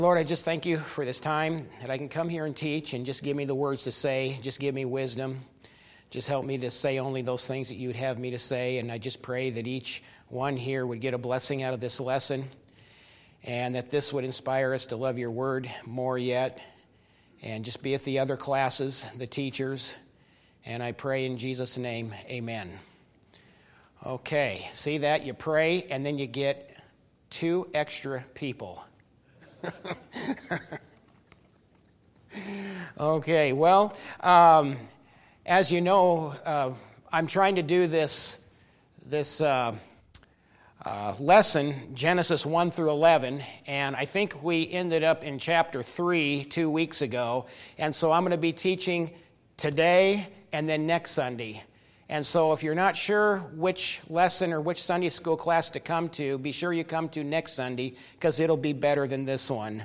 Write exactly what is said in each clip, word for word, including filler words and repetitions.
Lord, I just thank you for this time that I can come here and teach and just give me the words to say. Just give me wisdom. Just help me to say only those things that you would have me to say. And I just pray that each one here would get a blessing out of this lesson and that this would inspire us to love your word more yet and just be at the other classes, the teachers. And I pray in Jesus' name, amen. Okay, see that? You pray and then you get two extra people. Okay, well, um, as you know, uh, I'm trying to do this this uh, uh, lesson, Genesis one through eleven, and I think we ended up in chapter three two weeks ago, and so I'm going to be teaching today and then next Sunday. And so if you're not sure which lesson or which Sunday school class to come to, be sure you come to next Sunday because it'll be better than this one.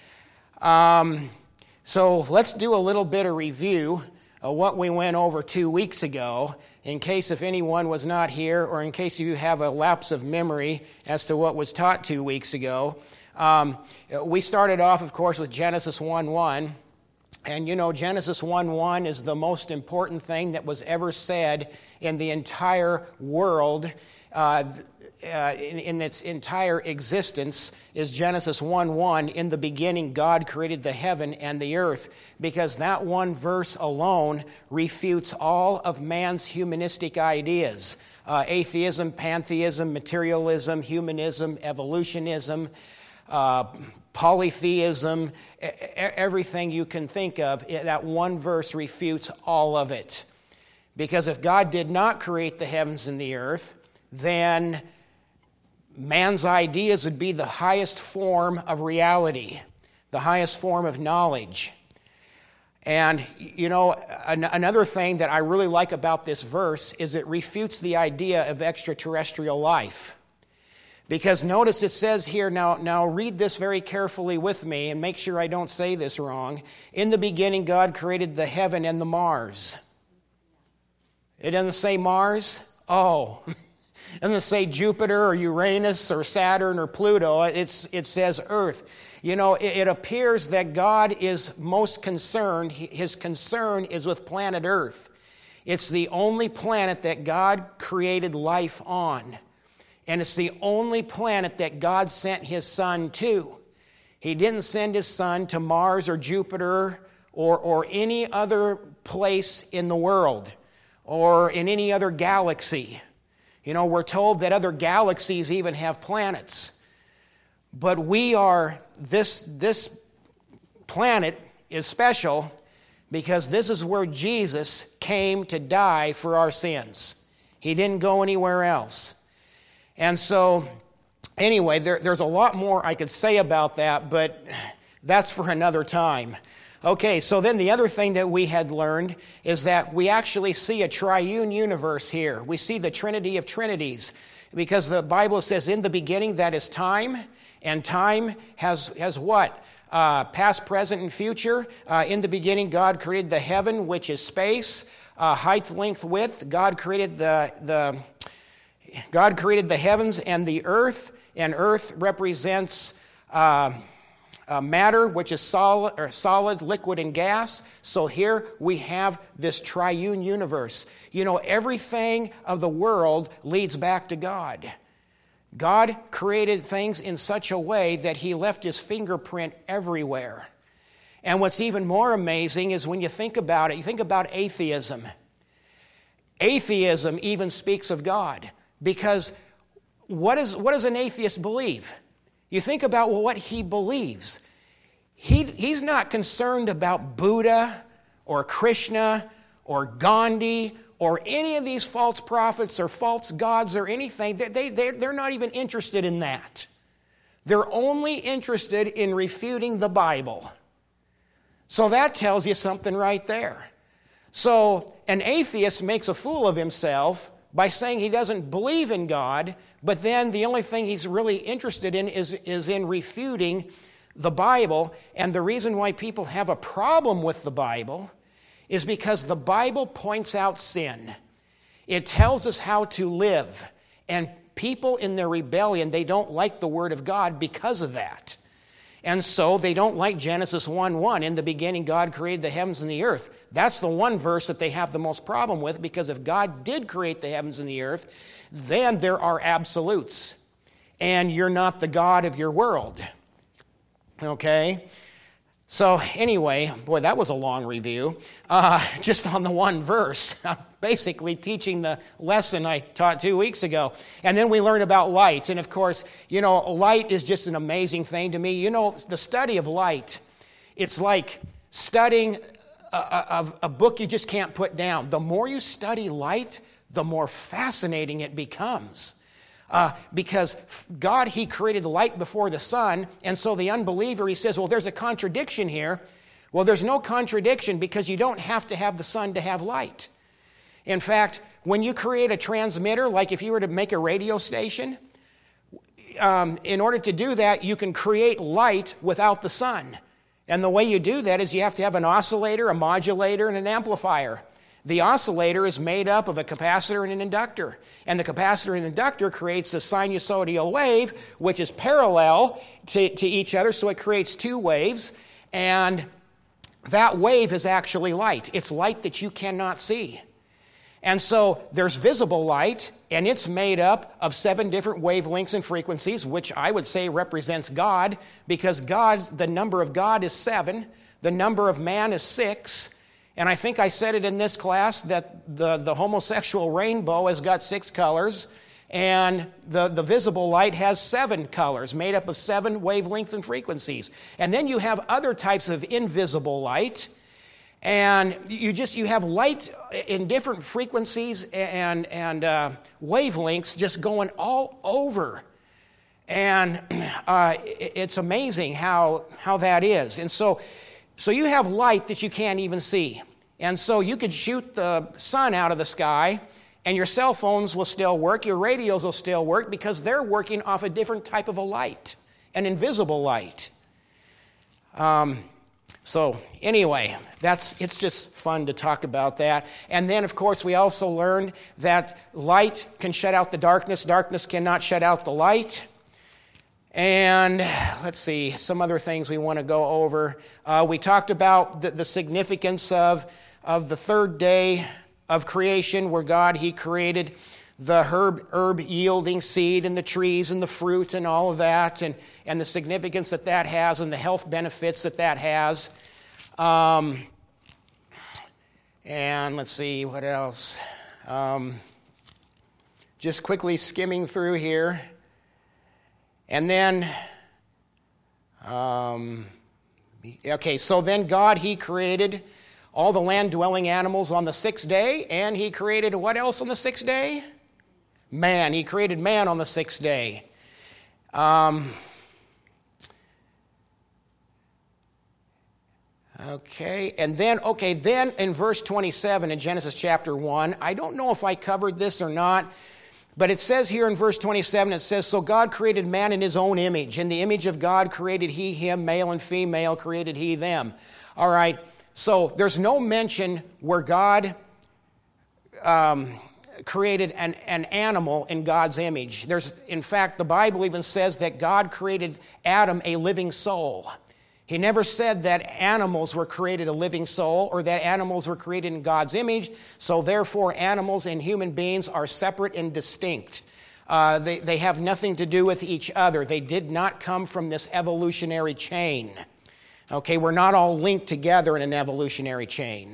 Um, so let's do a little bit of review of what we went over two weeks ago, in case if anyone was not here or in case you have a lapse of memory as to what was taught two weeks ago. Um, we started off, of course, with Genesis one one. And you know, Genesis one one is the most important thing that was ever said in the entire world, uh, uh, in, in its entire existence, is Genesis one one. In the beginning, God created the heaven and the earth, because that one verse alone refutes all of man's humanistic ideas. Uh, atheism, pantheism, materialism, humanism, evolutionism, uh, polytheism, everything you can think of, that one verse refutes all of it. Because if God did not create the heavens and the earth, then man's ideas would be the highest form of reality, the highest form of knowledge. And, you know, an- another thing that I really like about this verse is it refutes the idea of extraterrestrial life. Because notice it says here, now, now read this very carefully with me and make sure I don't say this wrong. In the beginning, God created the heaven and the Mars. It doesn't say Mars? Oh. It doesn't say Jupiter or Uranus or Saturn or Pluto. It's, it says Earth. You know, it, it appears that God is most concerned, his concern is with planet Earth. It's the only planet that God created life on. And it's the only planet that God sent his son to. He didn't send his son to Mars or Jupiter or, or any other place in the world or in any other galaxy. You know, we're told that other galaxies even have planets. But we are, this, this planet is special because this is where Jesus came to die for our sins. He didn't go anywhere else. And so, anyway, there, there's a lot more I could say about that, but that's for another time. Okay, so then the other thing that we had learned is that we actually see a triune universe here. We see the Trinity of Trinities, because the Bible says in the beginning that is time, and time has, has what? Uh, past, present, and future. Uh, in the beginning, God created the heaven, which is space, uh, height, length, width. God created the... the God created the heavens and the earth, and earth represents uh, uh, matter, which is solid, or solid, liquid, and gas. So here we have this triune universe. You know, everything of the world leads back to God. God created things in such a way that he left his fingerprint everywhere. And what's even more amazing is when you think about it, you think about atheism. Atheism even speaks of God. Because what, is, what does an atheist believe? You think about well, what he believes. He, he's not concerned about Buddha or Krishna or Gandhi or any of these false prophets or false gods or anything. They, they, they're, they're not even interested in that. They're only interested in refuting the Bible. So that tells you something right there. So an atheist makes a fool of himself by saying he doesn't believe in God, but then the only thing he's really interested in is, is in refuting the Bible. And the reason why people have a problem with the Bible is because the Bible points out sin. It tells us how to live. And people in their rebellion, they don't like the Word of God because of that. And so they don't like Genesis one one. In the beginning, God created the heavens and the earth. That's the one verse that they have the most problem with, because if God did create the heavens and the earth, then there are absolutes. And you're not the God of your world. Okay? So anyway, boy, that was a long review. Uh, just on the one verse. I'm basically teaching the lesson I taught two weeks ago. And then we learned about light. And of course, you know, light is just an amazing thing to me. You know, the study of light, it's like studying a, a, a book you just can't put down. The more you study light, the more fascinating it becomes. Uh, because God, He created the light before the sun, and so the unbeliever, he says, well, there's a contradiction here. Well, there's no contradiction, because you don't have to have the sun to have light. In fact, when you create a transmitter, like if you were to make a radio station, um, in order to do that, you can create light without the sun. And the way you do that is you have to have an oscillator, a modulator, and an amplifier. The oscillator is made up of a capacitor and an inductor. And the capacitor and inductor creates a sinusoidal wave, which is parallel to, to each other, so it creates two waves. And that wave is actually light. It's light that you cannot see. And so there's visible light, and it's made up of seven different wavelengths and frequencies, which I would say represents God, because God, the number of God is seven, the number of man is six. And I think I said it in this class that the, the homosexual rainbow has got six colors, and the, the visible light has seven colors, made up of seven wavelengths and frequencies. And then you have other types of invisible light, and you just you have light in different frequencies and, and uh, wavelengths just going all over. And uh, it's amazing how, how that is. And so, so you have light that you can't even see. And so you could shoot the sun out of the sky, and your cell phones will still work, your radios will still work, because they're working off a different type of a light, an invisible light. Um, so anyway, that's it's just fun to talk about that. And then, of course, we also learned that light can shut out the darkness. Darkness cannot shut out the light. And let's see, some other things we want to go over. Uh, we talked about the, the significance of, of the third day of creation, where God, He created the herb, herb yielding seed and the trees and the fruit and all of that, and, and the significance that that has and the health benefits that that has. Um, and let's see, what else? Um, just quickly skimming through here. And then, um, okay, so then God, He created all the land-dwelling animals on the sixth day, and He created what else on the sixth day? Man. He created man on the sixth day. Um, okay, and then, okay, then in verse twenty-seven in Genesis chapter one, I don't know if I covered this or not, but it says here in verse twenty-seven, it says, so God created man in His own image. In the image of God created He him, male and female created He them. All right, so there's no mention where God um, created an, an animal in God's image. There's, in fact, the Bible even says that God created Adam a living soul. He never said that animals were created a living soul or that animals were created in God's image, so therefore animals and human beings are separate and distinct. Uh, they, they have nothing to do with each other. They did not come from this evolutionary chain. Okay, we're not all linked together in an evolutionary chain.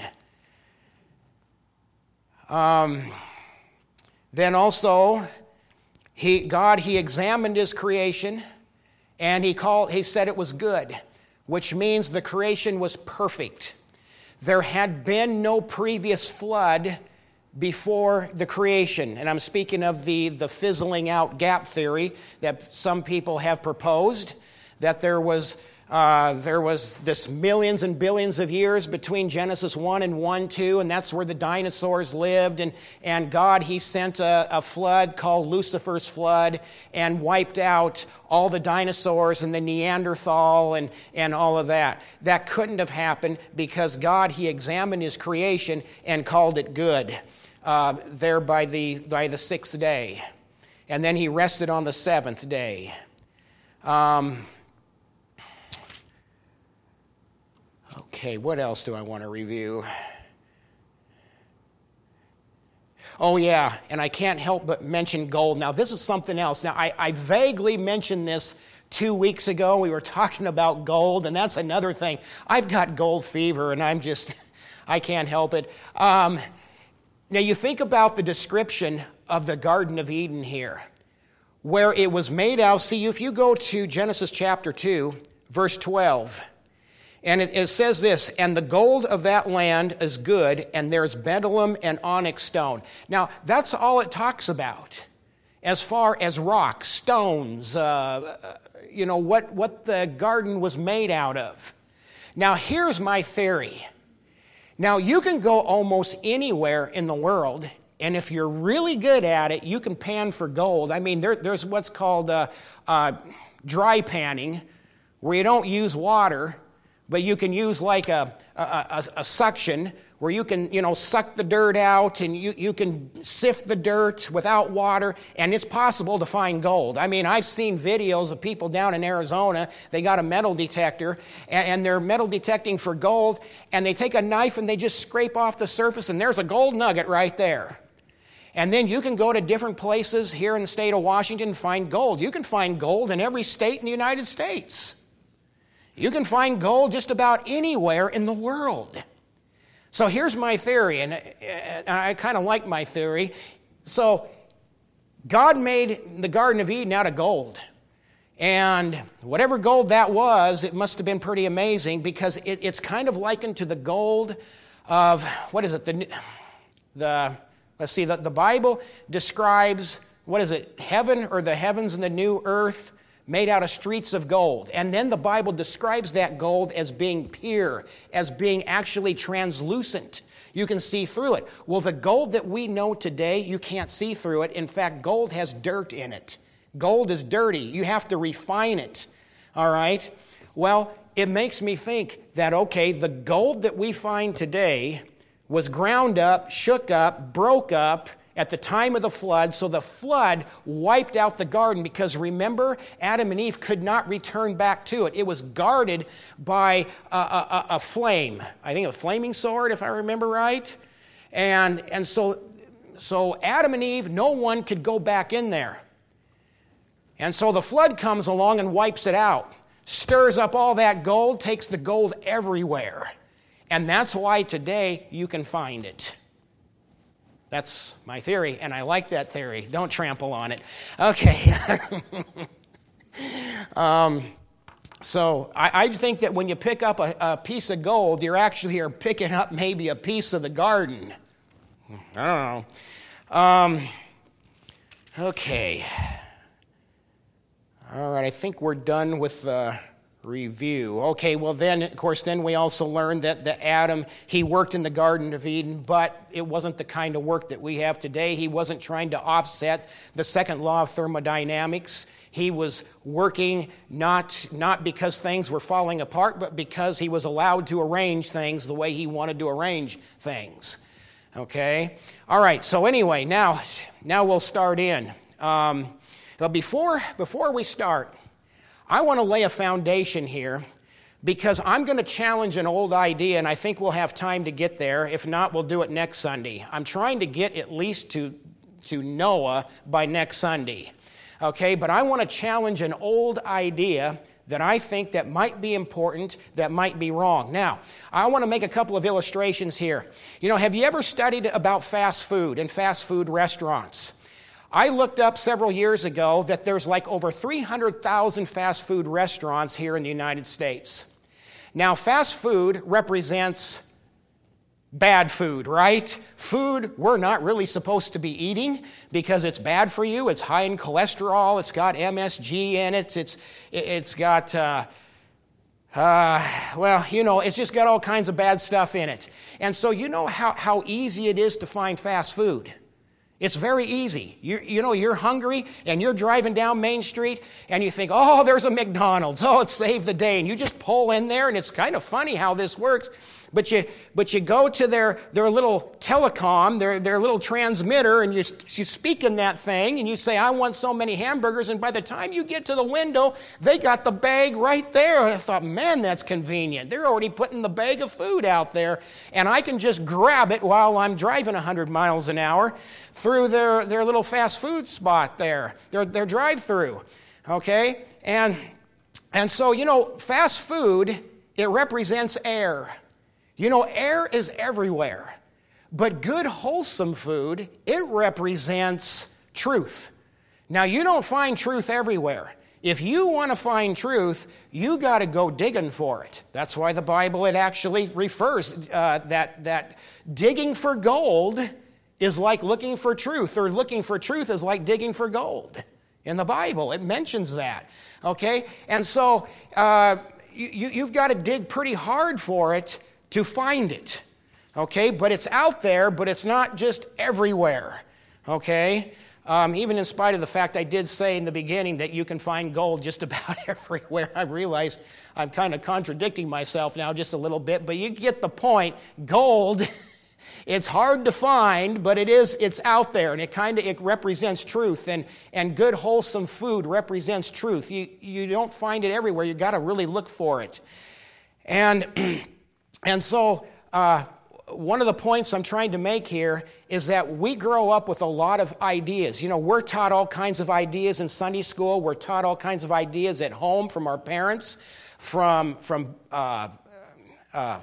Um, then also, he, God, He examined His creation, and He called. He said it was good, which means the creation was perfect. There had been no previous flood before the creation. And I'm speaking of the, the fizzling out gap theory that some people have proposed, that there was, uh, there was this millions and billions of years between Genesis one and one two, and that's where the dinosaurs lived. And, and God, He sent a, a flood called Lucifer's flood and wiped out all the dinosaurs and the Neanderthal and, and all of that. That couldn't have happened because God, He examined His creation and called it good uh, there by the, by the sixth day. And then He rested on the seventh day. Um, Okay, what else do I want to review? Oh, yeah, and I can't help but mention gold. Now, this is something else. Now, I, I vaguely mentioned this two weeks ago. We were talking about gold, and that's another thing. I've got gold fever, and I'm just, I can't help it. Um, now, you think about the description of the Garden of Eden here, where it was made out. See, if you go to Genesis chapter two, verse twelve, and it, it says this, and the gold of that land is good, and there's bdellium and onyx stone. Now, that's all it talks about as far as rocks, stones, uh, you know, what, what the garden was made out of. Now, here's my theory. Now, you can go almost anywhere in the world, and if you're really good at it, you can pan for gold. I mean, there, there's what's called uh, uh, dry panning, where you don't use water, but you can use like a, a, a, a suction where you can, you know, suck the dirt out, and you, you can sift the dirt without water, and it's possible to find gold. I mean, I've seen videos of people down in Arizona. They got a metal detector, and, and they're metal detecting for gold, and they take a knife and they just scrape off the surface, and there's a gold nugget right there. And then you can go to different places here in the state of Washington and find gold. You can find gold in every state in the United States. You can find gold just about anywhere in the world. So here's my theory, and I kind of like my theory. So God made the Garden of Eden out of gold. And whatever gold that was, it must have been pretty amazing, because it, it's kind of likened to the gold of, what is it, the, the let's see, the, the Bible describes, what is it, heaven or the heavens and the new earth made out of streets of gold. And then the Bible describes that gold as being pure, as being actually translucent. You can see through it. Well, the gold that we know today, you can't see through it. In fact, gold has dirt in it. Gold is dirty. You have to refine it. All right? Well, it makes me think that, okay, the gold that we find today was ground up, shook up, broke up, at the time of the flood, so the flood wiped out the garden, because remember, Adam and Eve could not return back to it. It was guarded by a, a, a flame, I think a flaming sword, if I remember right. And, and so, so Adam and Eve, no one could go back in there. And so the flood comes along and wipes it out, stirs up all that gold, takes the gold everywhere. And that's why today you can find it. That's my theory, and I like that theory. Don't trample on it. Okay. um, so I, I think that when you pick up a, a piece of gold, you're actually are picking up maybe a piece of the garden. I don't know. Um, okay. All right, I think we're done with the review. Okay, well then, of course, then we also learned that, that Adam, he worked in the Garden of Eden, but it wasn't the kind of work that we have today. He wasn't trying to offset the second law of thermodynamics. He was working not, not because things were falling apart, but because he was allowed to arrange things the way he wanted to arrange things. Okay? All right, so anyway, now, now we'll start in. Um, but before, before we start, I want to lay a foundation here, because I'm going to challenge an old idea, and I think we'll have time to get there. If not, we'll do it next Sunday. I'm trying to get at least to, to Noah by next Sunday. Okay, but I want to challenge an old idea that I think that might be important, that might be wrong. Now, I want to make a couple of illustrations here. You know, have you ever studied about fast food and fast food restaurants? I looked up several years ago that there's like over three hundred thousand fast food restaurants here in the United States. Now, fast food represents bad food, right? Food we're not really supposed to be eating because it's bad for you. It's high in cholesterol. It's got M S G in it. It's, it's got, uh, uh, well, you know, it's just got all kinds of bad stuff in it. And so you know how, how easy it is to find fast food. It's very easy. You, you know, you're hungry and you're driving down Main Street and you think, oh, there's a McDonald's. Oh, it saved the day. And you just pull in there, and it's kind of funny how this works. But you but you go to their, their little telecom, their, their little transmitter, and you, you speak in that thing, and you say, I want so many hamburgers, and by the time you get to the window, they got the bag right there. And I thought, man, that's convenient. They're already putting the bag of food out there, and I can just grab it while I'm driving one hundred miles an hour through their, their little fast food spot there, their, their drive-through, okay? And, and so, you know, fast food, it represents air. You know, air is everywhere, but good, wholesome food, it represents truth. Now, you don't find truth everywhere. If you want to find truth, you got to go digging for it. That's why the Bible, it actually refers uh, that, that digging for gold is like looking for truth, or looking for truth is like digging for gold. In the Bible, it mentions that, okay? And so uh, you, you've got to dig pretty hard for it to find it, okay? But it's out there, but it's not just everywhere, okay? Um, even in spite of the fact I did say in the beginning that you can find gold just about everywhere. I realize I'm kind of contradicting myself now just a little bit, but you get the point. Gold, it's hard to find, but it is, it's out there, and it kind of, it represents truth, and, and good, wholesome food represents truth. You, you don't find it everywhere. You got to really look for it. And... And so uh, one of the points I'm trying to make here is that we grow up with a lot of ideas. You know, we're taught all kinds of ideas in Sunday school. We're taught all kinds of ideas at home from our parents, from, from uh, uh,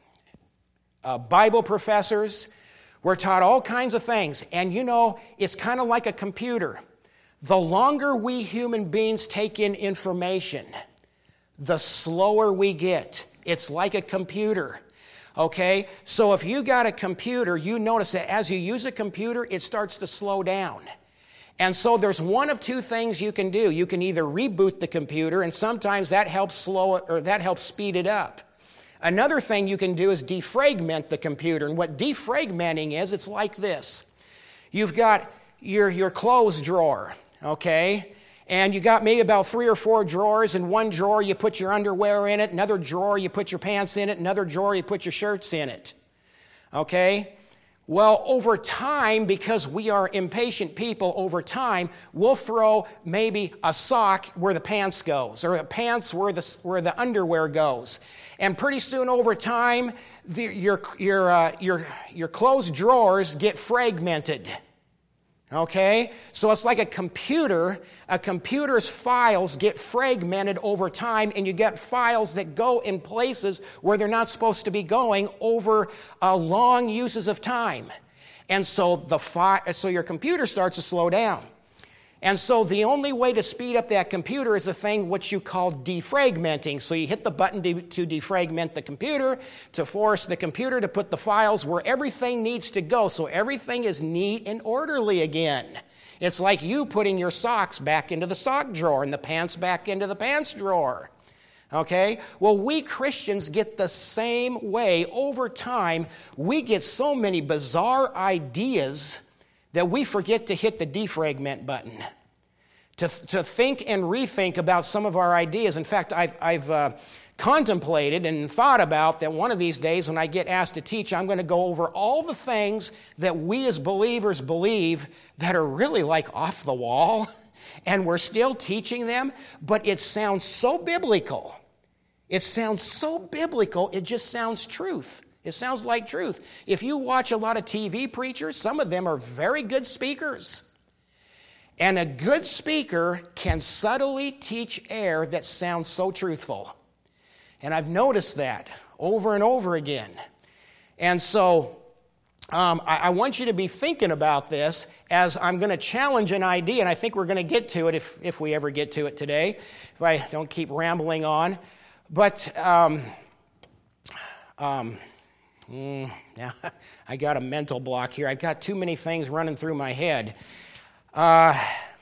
uh, Bible professors. We're taught all kinds of things. And, you know, it's kind of like a computer. The longer we human beings take in information, the slower we get. It's like a computer, okay? So if you got a computer, you notice that as you use a computer, it starts to slow down. And so there's one of two things you can do. You can either reboot the computer, and sometimes that helps slow it, or that helps speed it up. Another thing you can do is defragment the computer. And what defragmenting is, it's like this. You've got your, your clothes drawer, okay? And you got maybe about three or four drawers. In one drawer, you put your underwear in it. Another drawer, you put your pants in it. Another drawer, you put your shirts in it. Okay? Well, over time, because we are impatient people, over time, we'll throw maybe a sock where the pants goes, or a pants where the, where the underwear goes. And pretty soon, over time, the, your, your, uh, your, your clothes drawers get fragmented. Okay? So it's like a computer. A computer's files get fragmented over time, and you get files that go in places where they're not supposed to be going over uh, long uses of time. And so the fi- so your computer starts to slow down. And so the only way to speed up that computer is a thing which you call defragmenting. So you hit the button de- to defragment the computer, to force the computer to put the files where everything needs to go, so everything is neat and orderly again. It's like you putting your socks back into the sock drawer and the pants back into the pants drawer. Okay? Well, we Christians get the same way. Over time, we get so many bizarre ideas that we forget to hit the defragment button, to, to think and rethink about some of our ideas. In fact, I've, I've uh, contemplated and thought about that one of these days when I get asked to teach, I'm going to go over all the things that we as believers believe that are really like off the wall, and we're still teaching them, but it sounds so biblical. It sounds so biblical, it just sounds truth. It sounds like truth. If you watch a lot of T V preachers, some of them are very good speakers. And a good speaker can subtly teach air that sounds so truthful. And I've noticed that over and over again. And so um, I, I want you to be thinking about this as I'm going to challenge an idea, and I think we're going to get to it if, if we ever get to it today, if I don't keep rambling on. But... Um, um, Mm, now, I got a mental block here. I've got too many things running through my head. Uh,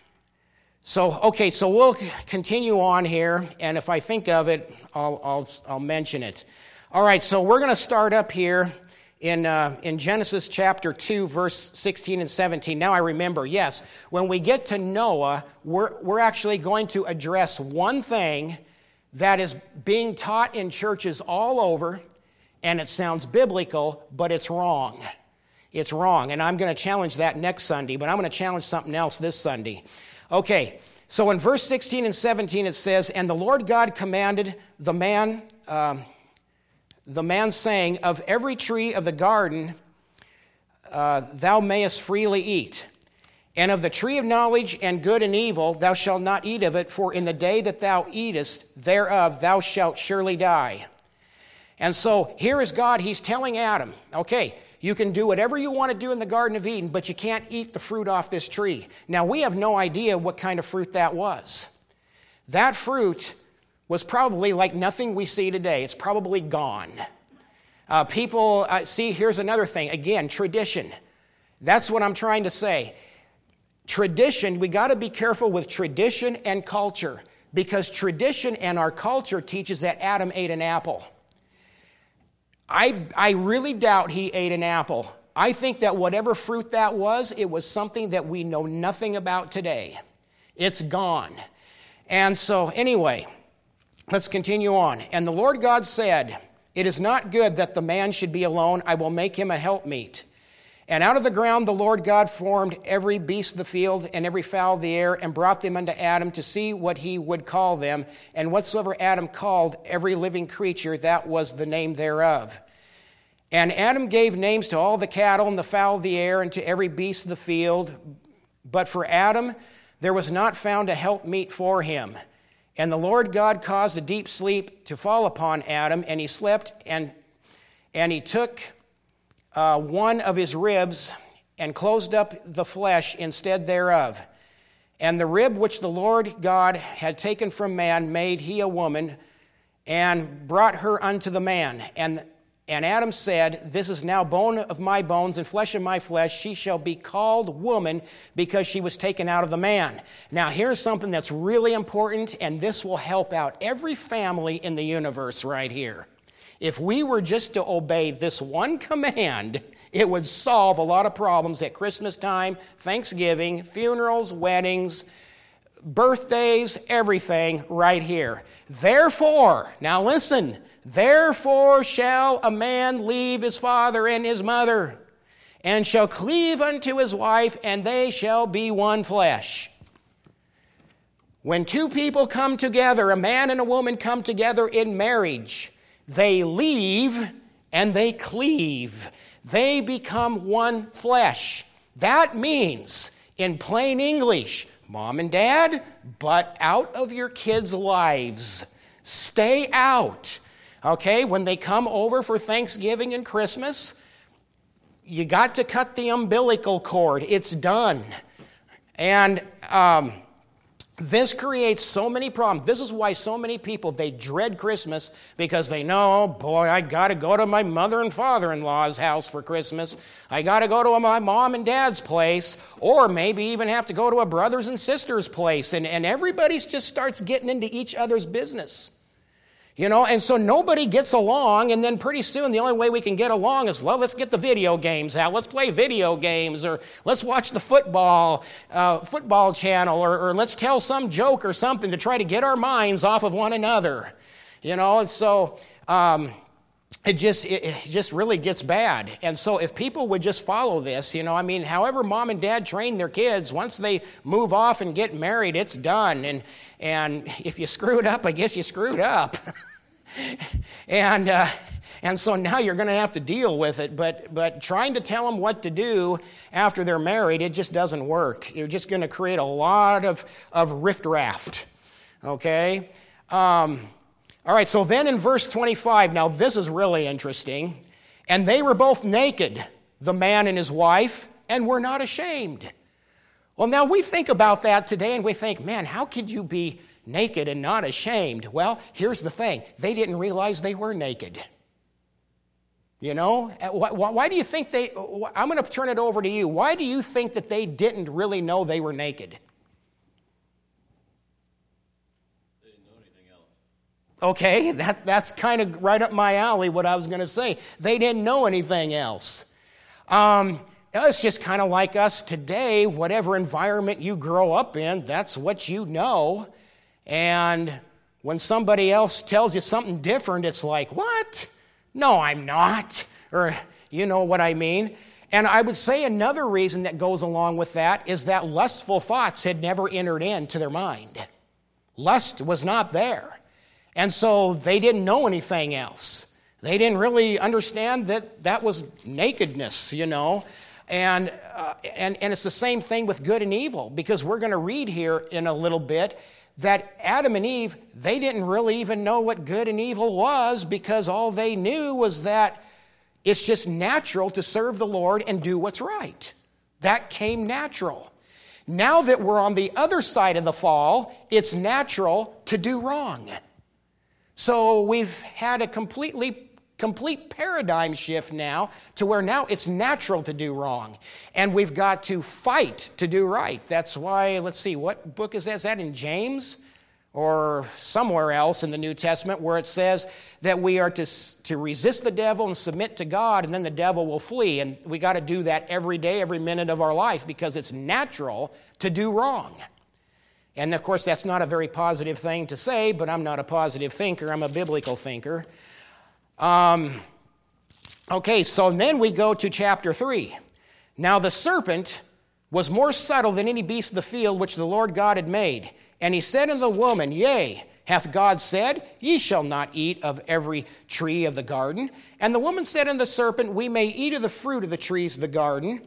so, okay, so we'll continue on here, and if I think of it, I'll, I'll, I'll mention it. All right, so we're going to start up here in, uh, in Genesis chapter two, verse sixteen and seventeen. Now I remember, yes, when we get to Noah, we're, we're actually going to address one thing that is being taught in churches all over, and it sounds biblical, but it's wrong. It's wrong, and I'm going to challenge that next Sunday, but I'm going to challenge something else this Sunday. Okay, so in verse sixteen and seventeen it says, "And the Lord God commanded the man... Um, The man saying, Of every tree of the garden uh, thou mayest freely eat, and of the tree of knowledge and good and evil thou shalt not eat of it, for in the day that thou eatest thereof thou shalt surely die." And so here is God, he's telling Adam, okay, you can do whatever you want to do in the Garden of Eden, but you can't eat the fruit off this tree. Now we have no idea what kind of fruit that was. That fruit was probably like nothing we see today. It's probably gone. Uh, people, uh, see, here's another thing. Again, tradition. That's what I'm trying to say. Tradition, we got to be careful with tradition and culture, because tradition and our culture teaches that Adam ate an apple. I, I really doubt he ate an apple. I think that whatever fruit that was, it was something that we know nothing about today. It's gone. And so, anyway, let's continue on. "And the Lord God said, It is not good that the man should be alone. I will make him a helpmeet. And out of the ground the Lord God formed every beast of the field and every fowl of the air, and brought them unto Adam to see what he would call them. And whatsoever Adam called every living creature, that was the name thereof. And Adam gave names to all the cattle and the fowl of the air, and to every beast of the field. But for Adam there was not found a helpmeet for him. And the Lord God caused a deep sleep to fall upon Adam, and he slept, and, and he took uh, one of his ribs and closed up the flesh instead thereof. And the rib which the Lord God had taken from man made he a woman, and brought her unto the man. And And Adam said, This is now bone of my bones and flesh of my flesh. She shall be called woman, because she was taken out of the man. Now here's something that's really important, and this will help out every family in the universe right here. If we were just to obey this one command, it would solve a lot of problems at Christmas time, Thanksgiving, funerals, weddings, birthdays, everything right here. Therefore, now listen, Therefore shall a man leave his father and his mother, and shall cleave unto his wife, and they shall be one flesh. When two people come together, a man and a woman come together in marriage, they leave and they cleave. They become one flesh. That means, in plain English, Mom and Dad, butt out of your kids' lives. Stay out. Okay, when they come over for Thanksgiving and Christmas, you got to cut the umbilical cord. It's done. And um, this creates so many problems. This is why so many people, they dread Christmas, because they know, oh boy, I got to go to my mother and father-in-law's house for Christmas. I got to go to my mom and dad's place, or maybe even have to go to a brother's and sister's place. And, and everybody just starts getting into each other's business. You know, and so nobody gets along, and then pretty soon the only way we can get along is, well, let's get the video games out. Let's play video games, or let's watch the football uh, football channel, or, or let's tell some joke or something to try to get our minds off of one another. You know, and so um, it just it, it just really gets bad. And so if people would just follow this, you know, I mean, however mom and dad train their kids, once they move off and get married, it's done. And and if you screw it up, I guess you screwed up. and uh, and so now you're going to have to deal with it. But but trying to tell them what to do after they're married, it just doesn't work. You're just going to create a lot of, of riffraff. Okay? Um, all right, so then in verse twenty-five, now this is really interesting. And they were both naked, the man and his wife, and were not ashamed. Well, now we think about that today and we think, man, how could you be naked and not ashamed? Well, here's the thing. They didn't realize they were naked. You know, why do you think they, I'm going to turn it over to you. Why do you think that they didn't really know they were naked? They didn't know anything else. Okay, that, that's kind of right up my alley, what I was going to say. They didn't know anything else. Um, it's just kind of like us today. Whatever environment you grow up in, that's what you know. And when somebody else tells you something different, it's like, what? No, I'm not. Or, you know what I mean? And I would say another reason that goes along with that is that lustful thoughts had never entered into their mind. Lust was not there. And so they didn't know anything else. They didn't really understand that that was nakedness, you know. And, uh, and, and it's the same thing with good and evil, because we're going to read here in a little bit that Adam and Eve, they didn't really even know what good and evil was, because all they knew was that it's just natural to serve the Lord and do what's right. That came natural. Now that we're on the other side of the fall, it's natural to do wrong. So we've had a completely, complete paradigm shift now to where now it's natural to do wrong. And we've got to fight to do right. That's why, let's see, what book is that? Is that in James? Or somewhere else in the New Testament where it says that we are to, to resist the devil and submit to God, and then the devil will flee. And we got to do that every day, every minute of our life, because it's natural to do wrong. And of course, that's not a very positive thing to say, but I'm not a positive thinker. I'm a biblical thinker. Um, okay, so then we go to chapter three. Now the serpent was more subtle than any beast of the field which the Lord God had made. And he said unto the woman, Yea, hath God said, Ye shall not eat of every tree of the garden? And the woman said unto the serpent, We may eat of the fruit of the trees of the garden.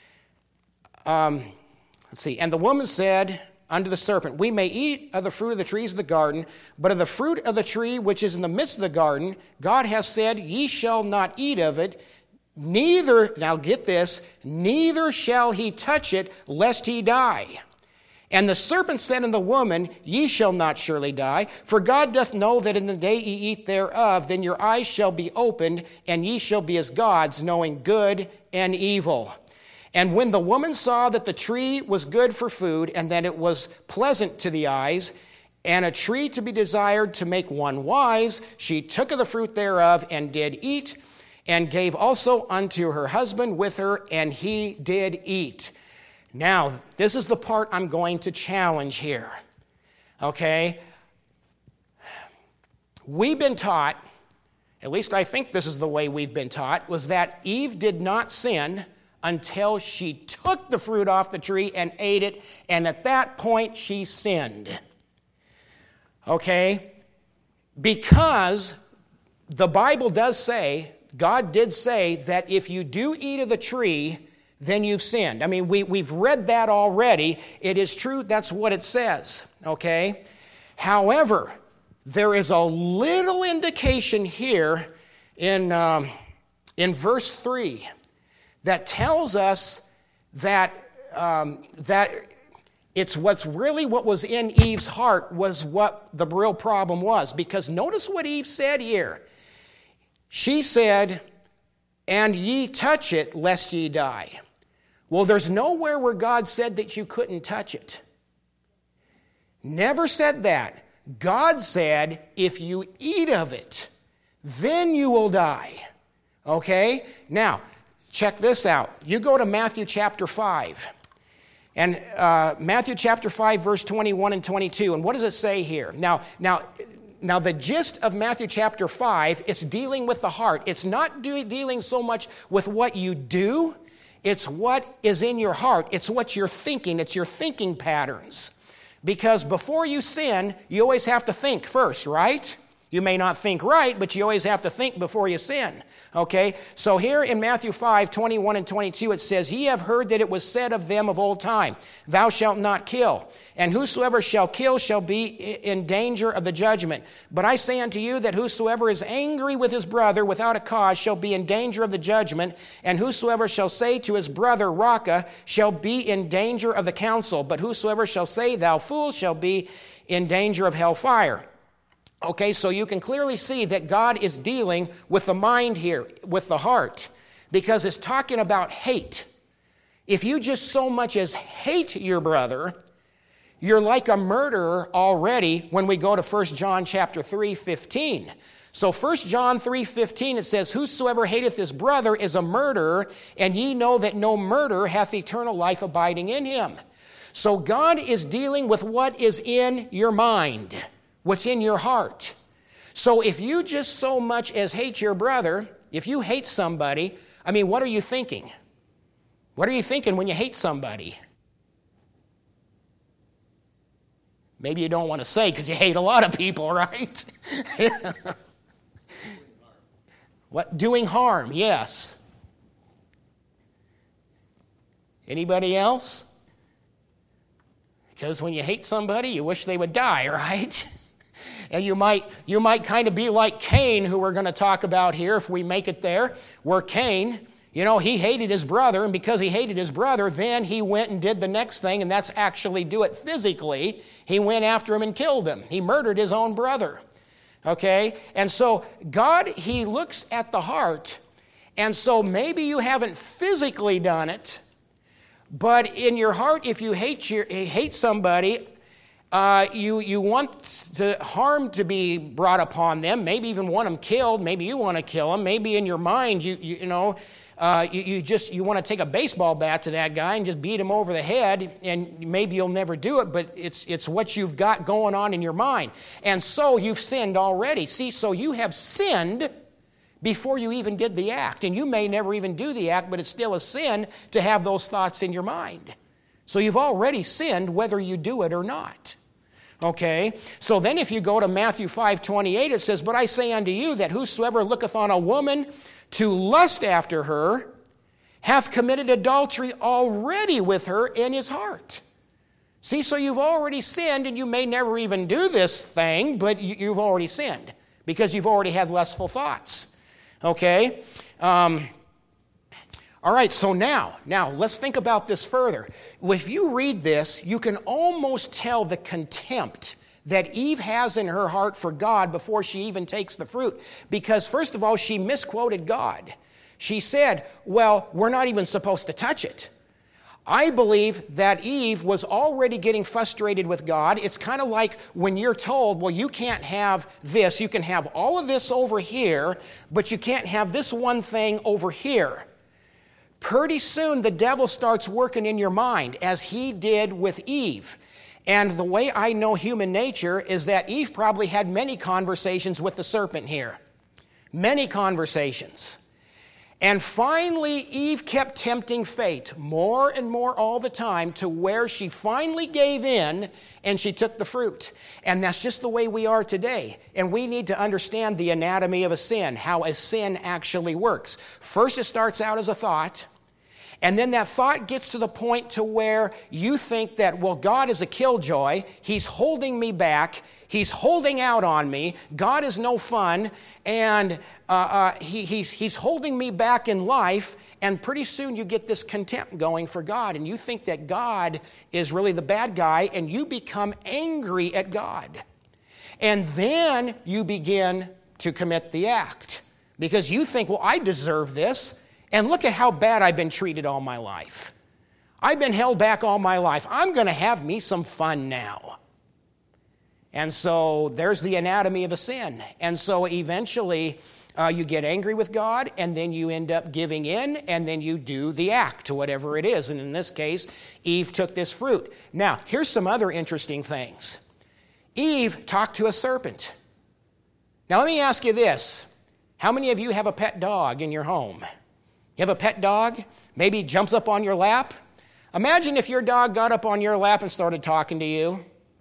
Um, let's see. And the woman said unto the serpent, We may eat of the fruit of the trees of the garden, but of the fruit of the tree which is in the midst of the garden, God hath said, Ye shall not eat of it, neither, now get this, neither shall he touch it, lest he die. And the serpent said unto the woman, Ye shall not surely die, for God doth know that in the day ye eat thereof, then your eyes shall be opened, and ye shall be as gods, knowing good and evil. And when the woman saw that the tree was good for food, and that it was pleasant to the eyes, and a tree to be desired to make one wise, she took of the fruit thereof, and did eat, and gave also unto her husband with her, and he did eat. Now, this is the part I'm going to challenge here, okay? We've been taught, at least I think this is the way we've been taught, was that Eve did not sin until she took the fruit off the tree and ate it, and at that point she sinned, okay? Because the Bible does say, God did say that if you do eat of the tree, then you've sinned. I mean, we, we've read that already. It is true. That's what it says, okay? However, there is a little indication here in, um, in verse three that tells us that, um, that it's what's really what was in Eve's heart was what the real problem was. Because notice what Eve said here. She said, And ye touch it, lest ye die. Well, there's nowhere where God said that you couldn't touch it. Never said that. God said, if you eat of it, then you will die. Okay? Now, check this out. You go to Matthew chapter five. And uh, Matthew chapter five, verse twenty-one and twenty-two. And what does it say here? Now, now, Now, the gist of Matthew chapter five is dealing with the heart. It's not do, dealing so much with what you do. It's what is in your heart. It's what you're thinking. It's your thinking patterns. Because before you sin, you always have to think first, right? You may not think right, but you always have to think before you sin. Okay? So here in Matthew five, twenty-one and twenty-two, it says, Ye have heard that it was said of them of old time, Thou shalt not kill. And whosoever shall kill shall be in danger of the judgment. But I say unto you that whosoever is angry with his brother without a cause shall be in danger of the judgment. And whosoever shall say to his brother, Raca, shall be in danger of the council. But whosoever shall say, Thou fool, shall be in danger of hellfire. Okay, so you can clearly see that God is dealing with the mind here, with the heart, because it's talking about hate. If you just so much as hate your brother, you're like a murderer already when we go to First John chapter three, fifteen. So First John three, fifteen, it says, whosoever hateth his brother is a murderer, and ye know that no murderer hath eternal life abiding in him. So God is dealing with what is in your mind, what's in your heart. So if you just so much as hate your brother, if you hate somebody, I mean, what are you thinking? What are you thinking when you hate somebody? Maybe you don't want to say because you hate a lot of people, right? What? Doing harm, yes. Anybody else? Because when you hate somebody, you wish they would die, right? And you might you might kind of be like Cain, who we're going to talk about here if we make it there, where Cain, you know, he hated his brother, and because he hated his brother, then he went and did the next thing, and that's actually do it physically. He went after him and killed him. He murdered his own brother. Okay? And so God, he looks at the heart, and so maybe you haven't physically done it, but in your heart, if you hate your hate somebody, Uh, you, you want the harm to be brought upon them, maybe even want them killed, maybe you want to kill them, maybe in your mind, you, you, you know, uh, you, you just, you want to take a baseball bat to that guy and just beat him over the head, and maybe you'll never do it, but it's, it's what you've got going on in your mind. And so you've sinned already. See, so you have sinned before you even did the act, and you may never even do the act, but it's still a sin to have those thoughts in your mind. So you've already sinned whether you do it or not. Okay? So then if you go to Matthew five twenty-eight, it says, but I say unto you that whosoever looketh on a woman to lust after her hath committed adultery already with her in his heart. See, so you've already sinned, and you may never even do this thing, but you've already sinned because you've already had lustful thoughts. Okay? Um, All right, so now, now let's think about this further. If you read this, you can almost tell the contempt that Eve has in her heart for God before she even takes the fruit. Because first of all, she misquoted God. She said, well, we're not even supposed to touch it. I believe that Eve was already getting frustrated with God. It's kind of like when you're told, well, you can't have this. You can have all of this over here, but you can't have this one thing over here. Pretty soon the devil starts working in your mind, as he did with Eve. And the way I know human nature is that Eve probably had many conversations with the serpent here. Many conversations. And finally, Eve kept tempting fate more and more all the time to where she finally gave in and she took the fruit. And that's just the way we are today. And we need to understand the anatomy of a sin, how a sin actually works. First, it starts out as a thought. And then that thought gets to the point to where you think that, well, God is a killjoy. He's holding me back. He's holding out on me. God is no fun. And uh, uh, he, he's, he's holding me back in life. And pretty soon you get this contempt going for God. And you think that God is really the bad guy. And you become angry at God. And then you begin to commit the act. Because you think, well, I deserve this. And look at how bad I've been treated all my life. I've been held back all my life. I'm going to have me some fun now. And so there's the anatomy of a sin. And so eventually uh, you get angry with God, and then you end up giving in, and then you do the act to whatever it is. And in this case, Eve took this fruit. Now, here's some other interesting things. Eve talked to a serpent. Now, let me ask you this. How many of you have a pet dog in your home? You have a pet dog? Maybe jumps up on your lap? Imagine if your dog got up on your lap and started talking to you.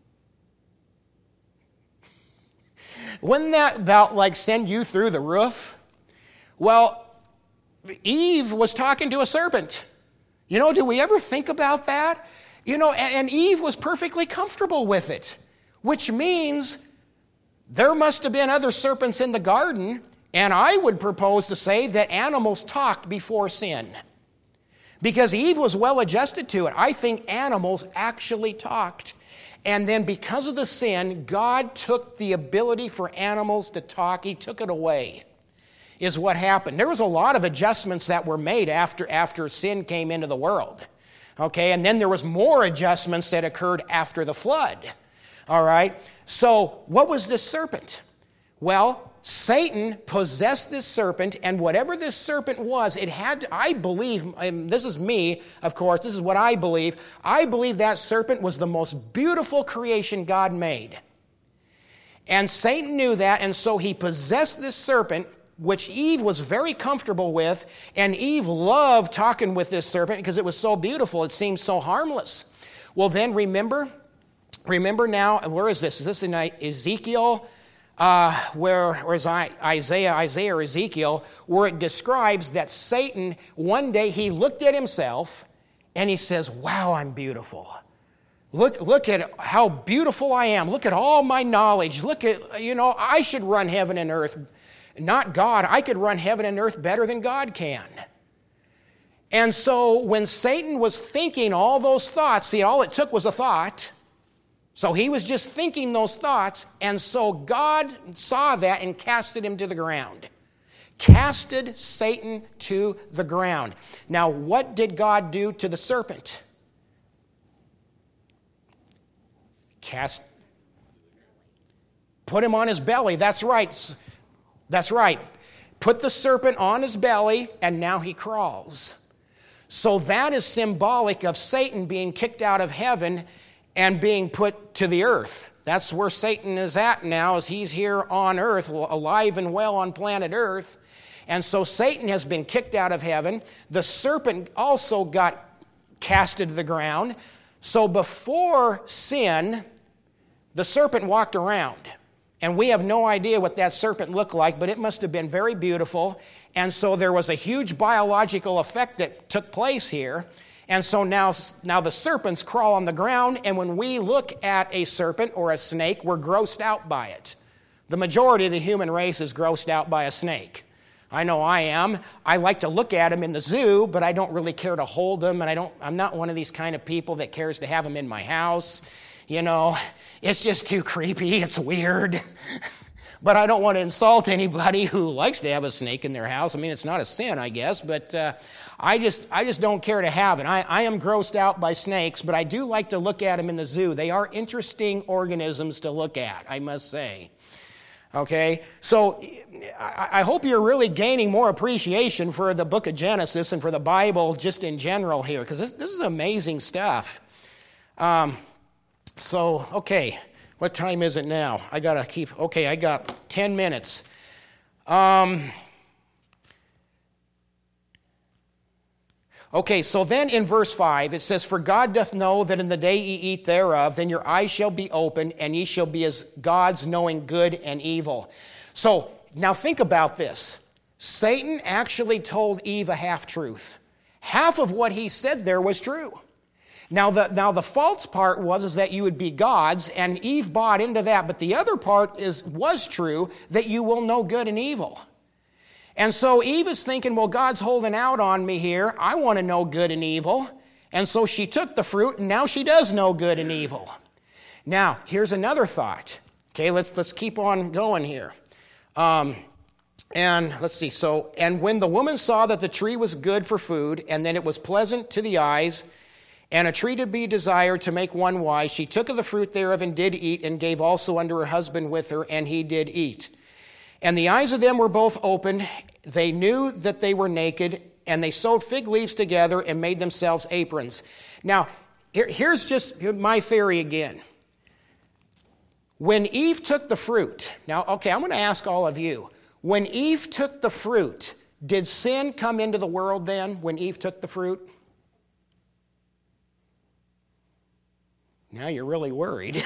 Wouldn't that about like send you through the roof? Well, Eve was talking to a serpent. You know, do we ever think about that? You know, and, and Eve was perfectly comfortable with it, which means there must have been other serpents in the garden. And I would propose to say that animals talked before sin. Because Eve was well adjusted to it. I think animals actually talked. And then because of the sin, God took the ability for animals to talk. He took it away, is what happened. There was a lot of adjustments that were made after, after sin came into the world. Okay, and then there was more adjustments that occurred after the flood. All right, so what was this serpent? Well, Satan possessed this serpent, and whatever this serpent was, it had to, I believe, and this is me, of course, this is what I believe, I believe that serpent was the most beautiful creation God made. And Satan knew that, and so he possessed this serpent, which Eve was very comfortable with, and Eve loved talking with this serpent because it was so beautiful, it seemed so harmless. Well, then remember, remember now, where is this? Is this in Ezekiel? Uh, where, or is I, Isaiah, Isaiah or Ezekiel, where it describes that Satan, one day he looked at himself and he says, wow, I'm beautiful. Look, look at how beautiful I am. Look at all my knowledge. Look at, you know, I should run heaven and earth. Not God. I could run heaven and earth better than God can. And so when Satan was thinking all those thoughts, see, all it took was a thought. So he was just thinking those thoughts, and so God saw that and casted him to the ground. Casted Satan to the ground. Now, what did God do to the serpent? Cast, put him on his belly. That's right. That's right. Put the serpent on his belly, and now he crawls. So that is symbolic of Satan being kicked out of heaven and being put to the earth. That's where Satan is at now, as he's here on earth, alive and well on planet earth. And so Satan has been kicked out of heaven. The serpent also got casted to the ground. So before sin, the serpent walked around. And we have no idea what that serpent looked like, but it must have been very beautiful. And so there was a huge biological effect that took place here. And so now, now the serpents crawl on the ground, and when we look at a serpent or a snake, we're grossed out by it. The majority of the human race is grossed out by a snake. I know I am. I like to look at them in the zoo, but I don't really care to hold them, and I don't, I'm not one of these kind of people that cares to have them in my house. You know, it's just too creepy. It's weird. But I don't want to insult anybody who likes to have a snake in their house. I mean, it's not a sin, I guess, but uh, I just I just don't care to have it. I, I am grossed out by snakes, but I do like to look at them in the zoo. They are interesting organisms to look at, I must say. Okay, so I, I hope you're really gaining more appreciation for the book of Genesis and for the Bible just in general here, because this, this is amazing stuff. Um, so, okay. What time is it now? I got to keep, okay, I got ten minutes. Um, okay, so then in verse five, it says, For God doth know that in the day ye eat thereof, then your eyes shall be opened, and ye shall be as gods, knowing good and evil. So, now think about this. Satan actually told Eve a half-truth. Half of what he said there was true. Now the, now the false part was is that you would be gods, and Eve bought into that, but the other part is was true, that you will know good and evil. And so Eve is thinking, well, God's holding out on me here. I want to know good and evil. And so she took the fruit, and now she does know good and evil. Now, here's another thought. Okay, let's, let's keep on going here. Um, and let's see, so, and when the woman saw that the tree was good for food, and that it was pleasant to the eyes, and a tree to be desired to make one wise, she took of the fruit thereof and did eat, and gave also unto her husband with her, and he did eat. And the eyes of them were both opened, they knew that they were naked, and they sewed fig leaves together and made themselves aprons. Now, here, here's just my theory again. When Eve took the fruit, now, okay, I'm going to ask all of you, when Eve took the fruit, did sin come into the world then, when Eve took the fruit? Now you're really worried.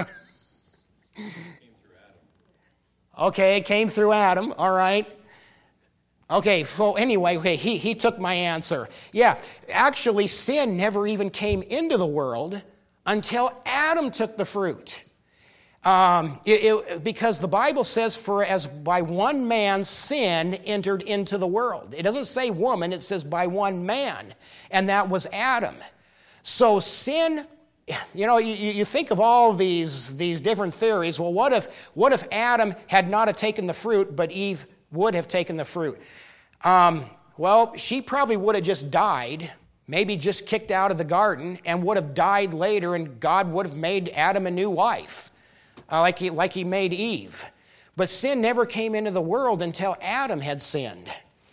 Okay, it came through Adam, all right. Okay, so anyway, okay, he, he took my answer. Yeah, actually sin never even came into the world until Adam took the fruit. Um, it, it, because the Bible says, for as by one man sin entered into the world. It doesn't say woman, it says by one man, and that was Adam. So sin, you know, you, you think of all these, these different theories. Well, what if, what if Adam had not have taken the fruit, but Eve would have taken the fruit? Um, well, she probably would have just died maybe just kicked out of the garden and would have died later, and God would have made Adam a new wife, uh, like, he, like he made Eve. But sin never came into the world until Adam had sinned.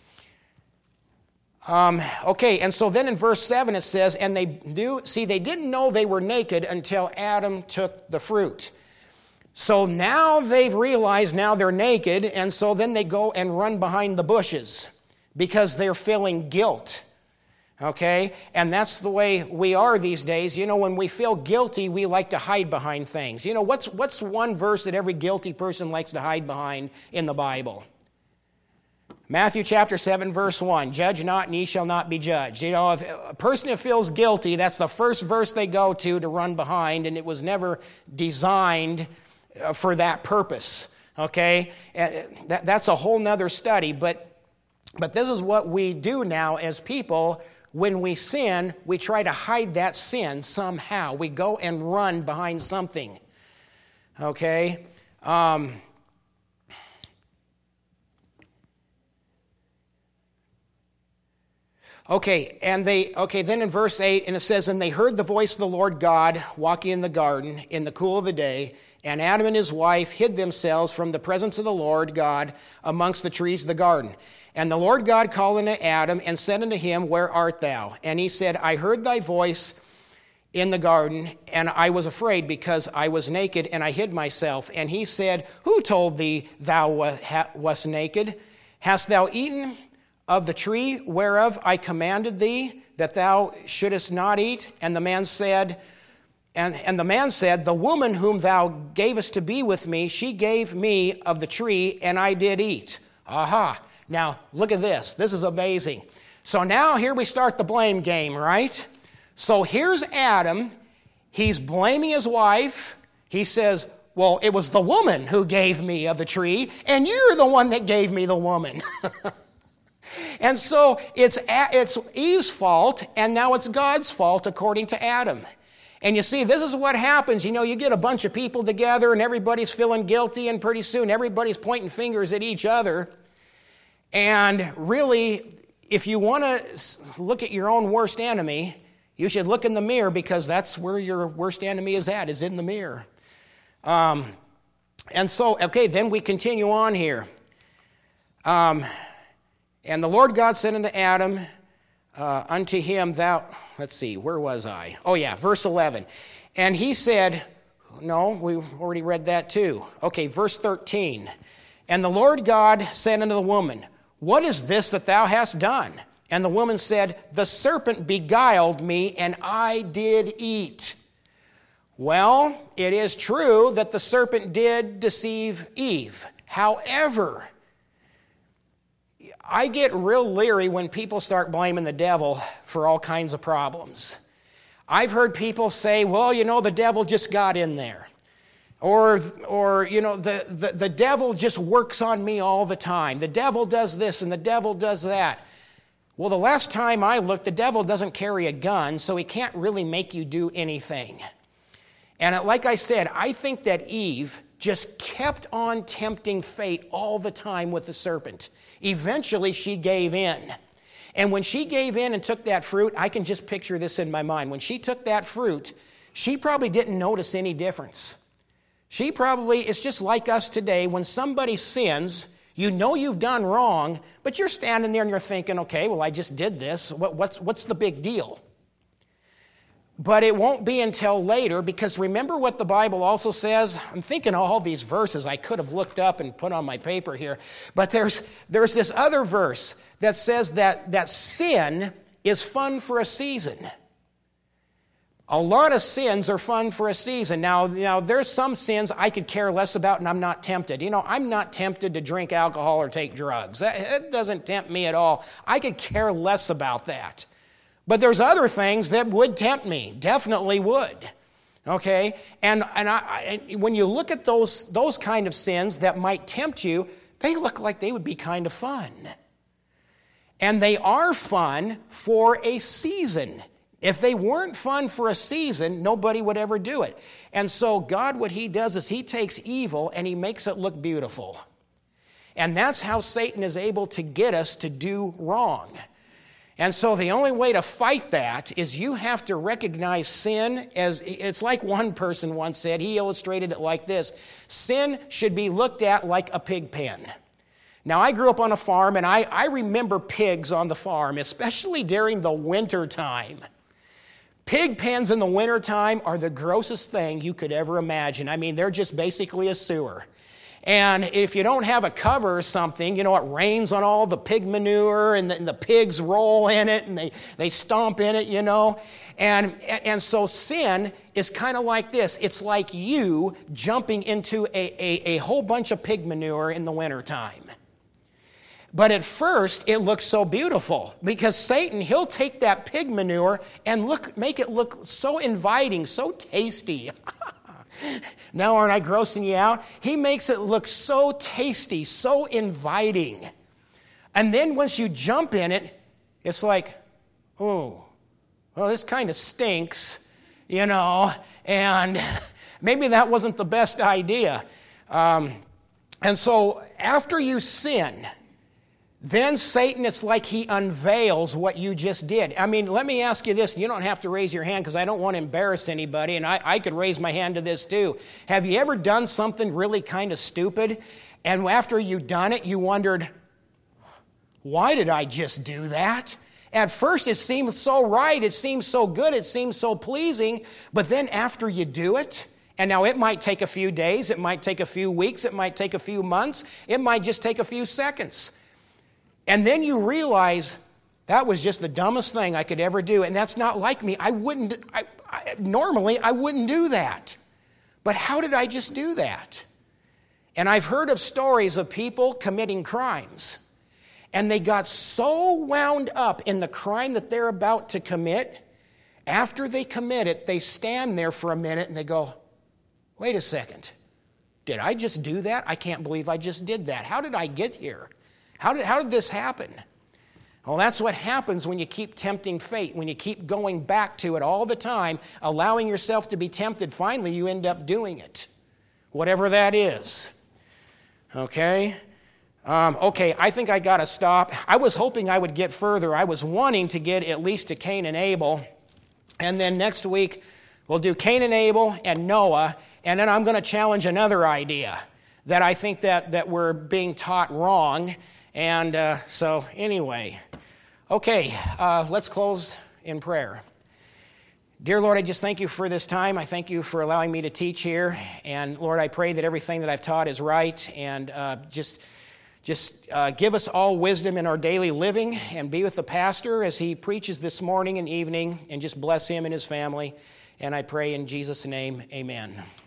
Um, okay, and so then in verse seven it says, and they knew, see, they didn't know they were naked until Adam took the fruit. So now they've realized now they're naked, and so then they go and run behind the bushes because they're feeling guilt. Okay? And that's the way we are these days. You know, when we feel guilty, we like to hide behind things. You know, what's, what's one verse that every guilty person likes to hide behind in the Bible? Matthew chapter seven, verse one, judge not and ye shall not be judged. You know, if a person who feels guilty, that's the first verse they go to to run behind, and it was never designed for that purpose. Okay? That, that's a whole nother study, but, but this is what we do now as people. When we sin, we try to hide that sin somehow. We go and run behind something. Okay? Um... Okay, and they, okay, then in verse eight, and it says, and they heard the voice of the Lord God walking in the garden in the cool of the day, and Adam and his wife hid themselves from the presence of the Lord God amongst the trees of the garden. And the Lord God called unto Adam and said unto him, where art thou? And he said, I heard thy voice in the garden, and I was afraid because I was naked, and I hid myself. And he said, who told thee thou wast naked? Hast thou eaten of the tree whereof I commanded thee that thou shouldest not eat? And the man said, and, and the man said, the woman whom thou gavest to be with me, she gave me of the tree, and I did eat. Aha. Now, look at this. This is amazing. So now here we start the blame game, right? So here's Adam. He's blaming his wife. He says, well, it was the woman who gave me of the tree, and you're the one that gave me the woman. And so it's, it's Eve's fault, and now it's God's fault according to Adam. And you see, this is what happens. You know, you get a bunch of people together, and everybody's feeling guilty, and pretty soon everybody's pointing fingers at each other. And really, if you want to look at your own worst enemy, you should look in the mirror, because that's where your worst enemy is at, is in the mirror. Um, and so, okay, then we continue on here. Um... And the Lord God said unto Adam, uh, unto him, thou, let's see, where was I? Oh yeah, verse eleven. And he said, no, we already read that too. Okay, verse thirteen. And the Lord God said unto the woman, what is this that thou hast done? And the woman said, the serpent beguiled me, and I did eat. Well, it is true that the serpent did deceive Eve. However, I get real leery when people start blaming the devil for all kinds of problems. I've heard people say, well, you know, the devil just got in there. Or, or you know, the, the, the devil just works on me all the time. The devil does this and the devil does that. Well, the last time I looked, the devil doesn't carry a gun, so he can't really make you do anything. And like I said, I think that Eve just kept on tempting fate all the time with the serpent. Eventually, she gave in. And when she gave in and took that fruit, I can just picture this in my mind. When she took that fruit, she probably didn't notice any difference. She probably, it's just like us today. When somebody sins, you know you've done wrong, but you're standing there and you're thinking, okay, well, I just did this. What, what's, what's the big deal? But it won't be until later, because remember what the Bible also says? I'm thinking of all these verses I could have looked up and put on my paper here. But there's, there's this other verse that says that, that sin is fun for a season. A lot of sins are fun for a season. Now, now, there's some sins I could care less about, and I'm not tempted. You know, I'm not tempted to drink alcohol or take drugs. That, that doesn't tempt me at all. I could care less about that. But there's other things that would tempt me, definitely would, okay? And, and, I, and when you look at those, those kind of sins that might tempt you, they look like they would be kind of fun. And they are fun for a season. If they weren't fun for a season, nobody would ever do it. And so God, what he does is he takes evil and he makes it look beautiful. And that's how Satan is able to get us to do wrong. And so the only way to fight that is you have to recognize sin as, it's like one person once said, he illustrated it like this: sin should be looked at like a pig pen. Now, I grew up on a farm, and I, I remember pigs on the farm, especially during the winter time. Pig pens in the wintertime are the grossest thing you could ever imagine. I mean, they're just basically a sewer. And if you don't have a cover or something, you know, it rains on all the pig manure, and the, and the pigs roll in it, and they, they stomp in it, you know. And, and so sin is kind of like this. It's like you jumping into a, a, a whole bunch of pig manure in the wintertime. But at first, it looks so beautiful because Satan, he'll take that pig manure and look, make it look so inviting, so tasty. Now, aren't I grossing you out? He makes it look so tasty, so inviting. And then once you jump in it, it's like, oh, well, this kind of stinks, you know, and maybe that wasn't the best idea. Um, and so after you sin, then Satan, it's like he unveils what you just did. I mean, let me ask you this. You don't have to raise your hand because I don't want to embarrass anybody, and I, I could raise my hand to this too. Have you ever done something really kind of stupid, and after you've done it, you wondered, why did I just do that? At first, it seemed so right. It seemed so good. It seemed so pleasing. But then after you do it, and now it might take a few days. It might take a few weeks. It might take a few months. It might just take a few seconds. And then you realize that was just the dumbest thing I could ever do. And that's not like me. I wouldn't, I, I, normally I wouldn't do that. But how did I just do that? And I've heard of stories of people committing crimes. And they got so wound up in the crime that they're about to commit. After they commit it, they stand there for a minute and they go, wait a second. Did I just do that? I can't believe I just did that. How did I get here? How did, how did this happen? Well, that's what happens when you keep tempting fate, when you keep going back to it all the time, allowing yourself to be tempted. Finally, you end up doing it, whatever that is. Okay? Um, okay, I think I got to stop. I was hoping I would get further. I was wanting to get at least to Cain and Abel. And then next week, we'll do Cain and Abel and Noah. And then I'm going to challenge another idea that I think that, that we're being taught wrong. And uh, so anyway, okay, uh, let's close in prayer. Dear Lord, I just thank you for this time. I thank you for allowing me to teach here. And Lord, I pray that everything that I've taught is right. And uh, just, just uh, give us all wisdom in our daily living, and be with the pastor as he preaches this morning and evening, and just bless him and his family. And I pray in Jesus' name, amen.